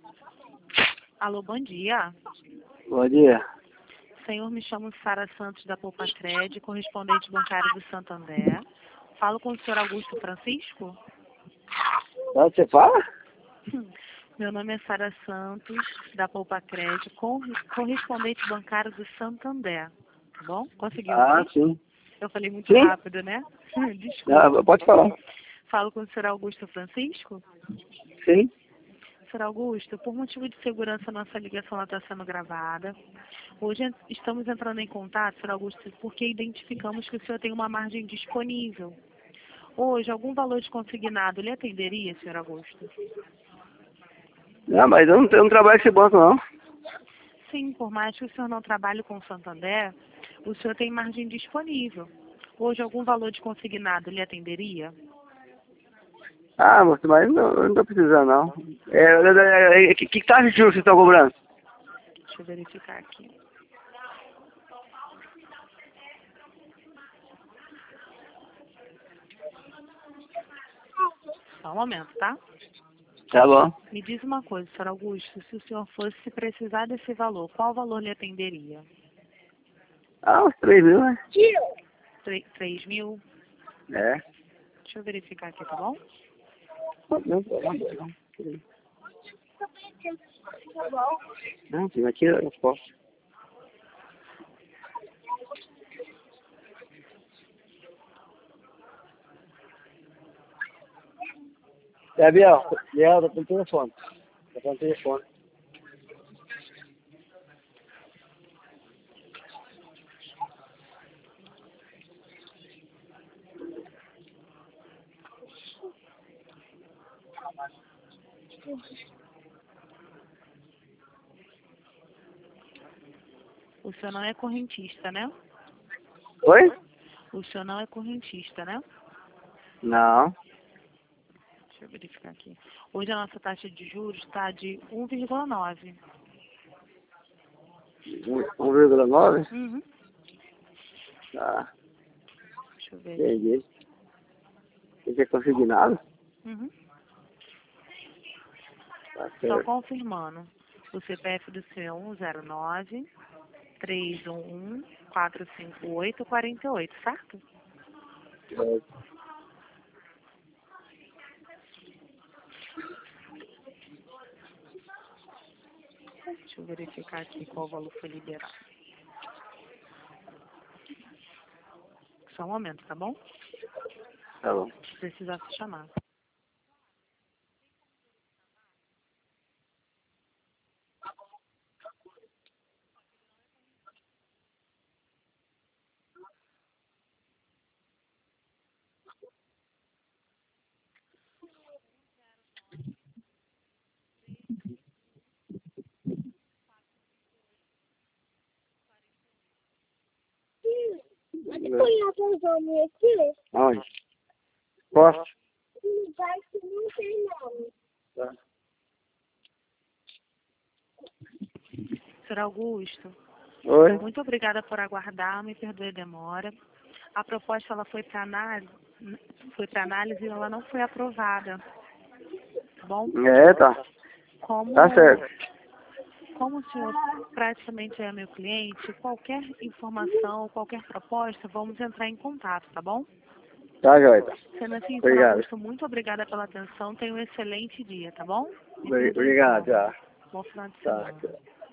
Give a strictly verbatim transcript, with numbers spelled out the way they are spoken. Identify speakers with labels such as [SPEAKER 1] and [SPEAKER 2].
[SPEAKER 1] Alô, bom dia.
[SPEAKER 2] Bom dia.
[SPEAKER 1] Senhor, me chamo Sara Santos da Poupacred, correspondente bancário do Santander. Falo com o senhor Augusto Francisco?
[SPEAKER 2] Onde você fala?
[SPEAKER 1] Meu nome é Sara Santos, da Poupacred, correspondente bancário do Santander. Tá bom? Conseguiu
[SPEAKER 2] Ah,
[SPEAKER 1] ouvir?
[SPEAKER 2] sim.
[SPEAKER 1] Eu falei muito
[SPEAKER 2] Sim?
[SPEAKER 1] rápido, né? Desculpa.
[SPEAKER 2] Ah, pode falar.
[SPEAKER 1] Falo com o senhor Augusto Francisco?
[SPEAKER 2] Sim.
[SPEAKER 1] senhor Augusto, por motivo de segurança, nossa ligação está sendo gravada. Hoje estamos entrando em contato, senhor Augusto, porque identificamos que o senhor tem uma margem disponível. Hoje, algum valor de consignado lhe atenderia, senhor Augusto?
[SPEAKER 2] Não, mas eu não, eu não trabalho com esse banco, não.
[SPEAKER 1] Sim, por mais que o senhor não trabalhe com o Santander, o senhor tem margem disponível. Hoje, algum valor de consignado lhe atenderia?
[SPEAKER 2] Ah, moço, mas não, eu não tô precisando, não. É, é, é, que, que taxa de juros vocês estão cobrando?
[SPEAKER 1] Deixa eu verificar aqui. Só um momento, tá?
[SPEAKER 2] Tá bom.
[SPEAKER 1] Me diz uma coisa, senhor Augusto, se o senhor fosse precisar desse valor, qual valor lhe atenderia?
[SPEAKER 2] Ah, uns três mil, né?
[SPEAKER 1] Tre- três mil?
[SPEAKER 2] É.
[SPEAKER 1] Deixa eu verificar aqui, tá bom?
[SPEAKER 2] Não, não, não. Não, sim, aqui eu posso. Gabriel, Gabriel, tá com o telefone. Tá com o telefone.
[SPEAKER 1] O senhor não é correntista, né?
[SPEAKER 2] Oi?
[SPEAKER 1] O senhor não é correntista, né?
[SPEAKER 2] Não.
[SPEAKER 1] Deixa eu verificar aqui. Hoje a nossa taxa de juros está de um vírgula nove.
[SPEAKER 2] um vírgula nove?
[SPEAKER 1] Uhum.
[SPEAKER 2] Tá.
[SPEAKER 1] Deixa eu ver aqui.
[SPEAKER 2] Entendi. Você quer consignado?
[SPEAKER 1] Uhum.
[SPEAKER 2] Tá
[SPEAKER 1] Só
[SPEAKER 2] certo.
[SPEAKER 1] confirmando. O C P F do senhor é um zero nove, três um um, quatro cinco oito, quatro oito, certo?
[SPEAKER 2] É.
[SPEAKER 1] Deixa eu verificar aqui qual valor foi liberado. Só um momento, tá bom?
[SPEAKER 2] Tá bom.
[SPEAKER 1] Se precisar se chamar.
[SPEAKER 3] Pode conhecer os homens aqui?
[SPEAKER 2] Aonde? Posso?
[SPEAKER 3] Um lugar que não tem nome.
[SPEAKER 2] Tá.
[SPEAKER 1] senhor Augusto,
[SPEAKER 2] Oi?
[SPEAKER 1] muito obrigada por aguardar, me perdoe a demora. A proposta ela foi para análise, foi para análise e ela não foi aprovada. Tá bom?
[SPEAKER 2] É, tá.
[SPEAKER 1] Como,
[SPEAKER 2] Tá certo.
[SPEAKER 1] como o senhor praticamente é meu cliente, qualquer informação, qualquer proposta, vamos entrar em contato, tá bom?
[SPEAKER 2] Tá, joia. Tá.
[SPEAKER 1] Sendo assim, senhor
[SPEAKER 2] Obrigado.
[SPEAKER 1] Augusto, muito obrigada pela atenção. Tenha um excelente dia, tá bom? Me
[SPEAKER 2] Obri-
[SPEAKER 1] perdoe
[SPEAKER 2] Obrigado,
[SPEAKER 1] então.
[SPEAKER 2] já.
[SPEAKER 1] Bom final de
[SPEAKER 2] Tá.
[SPEAKER 1] semana.